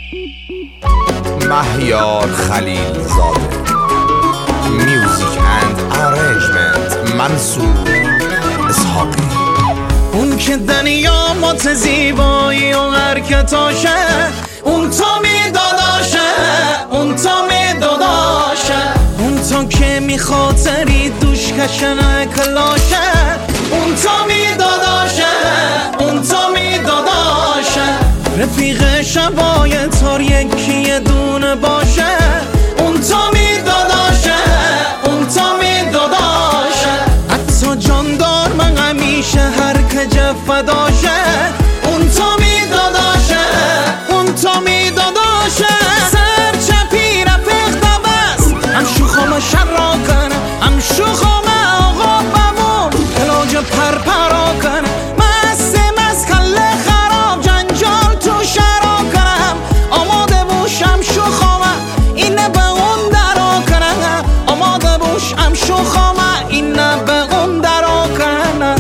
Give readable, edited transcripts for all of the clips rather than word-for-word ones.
مهیار خلیل زاده. میوزیک اند ارنجمنت منصور اسحاقی. اون که دنیا مت زیبایی و حرکتاشه، اون تا می داداشه، اون تا می داداشه، اون تا که می خاطری دوش کشن کلاشه، اون تا می داداشه، اون تا می داداشه. رفیق شبای تار یکی دونه باشه، اون تا می داداشه، اون تا می داداشه. حتی جاندار من همیشه هر که فداشه، اون تا می داداشه، اون تا می داداشه. سر چپی رفیق دبست، هم شوخم شر را کنه، هم شوخم آقا بمون کلاج پرپرا کنه. مست کله خراب جنجال تو شرا کنم، آماده بوشم شوخم اینه به اون درا کنم، آماده بوشم شوخم اینه به اون درا کنم.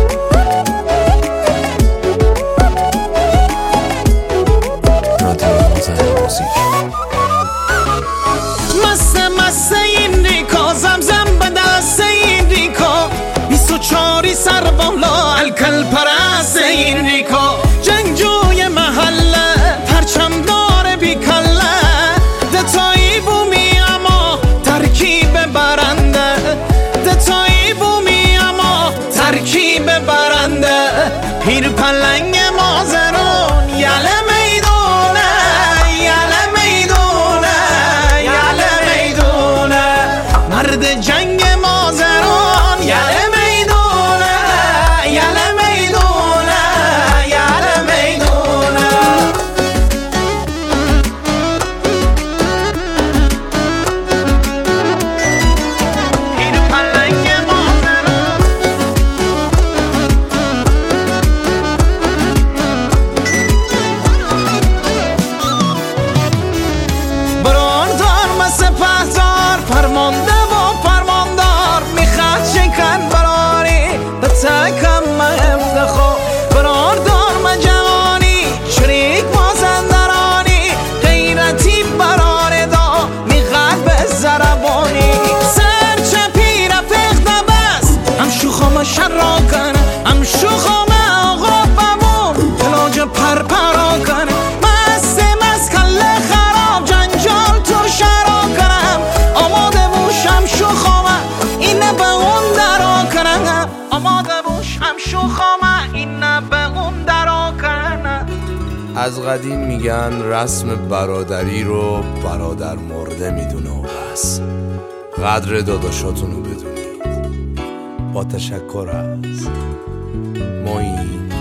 مست این ریکا، زمزم به دست این ریکا، 24 سر بالا الکل پرست این ریکا. جنگجوی محله پرچم داره بی کله، دتایی بومی اما ترکیب برنده، دتایی بومی اما ترکیب برنده. پیر پلنگ مازرون یله میدونه، یله میدونه، یله میدونه. مرد جنگ مازرون یله میدونه، یله میدونه، یله میدونه. پیر پلنگ مازرون براندار مثل پهزار، فرمانده و فرماندار، میخواد شکن براری به تکم من افتخار. براندار من جوانی شریک مازندرانی، غیرتی برار دا میخواد به زربانی. سر چپی رفیق دبست، هم شوخم شر را کنه، هم شوخم آقا بمون کلاج پرپرا کنه. مست کله خراب جنجال تو شرا کنم، آماده بوشم شوخم اینه به اون درا کنم، آماده بوشم شوخم اینه به اون درا کنم. از قدیم میگن رسم برادری رو برادر مرده میدونه و بس. قدر داداشاتونو بدونید. با تشکر از معین